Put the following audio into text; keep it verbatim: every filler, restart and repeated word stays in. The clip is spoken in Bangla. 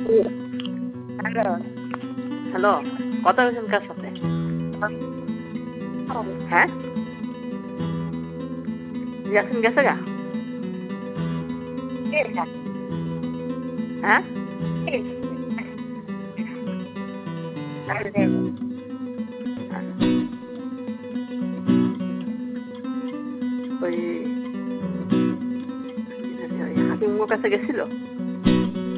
হ্যালো। হ্যালো, কথা বলছেন কার সাথে? হ্যাঁ? ইয়াসিন গেছে গা? হ্যাঁ? ওই ওই হাকিম কাছে গেছিল?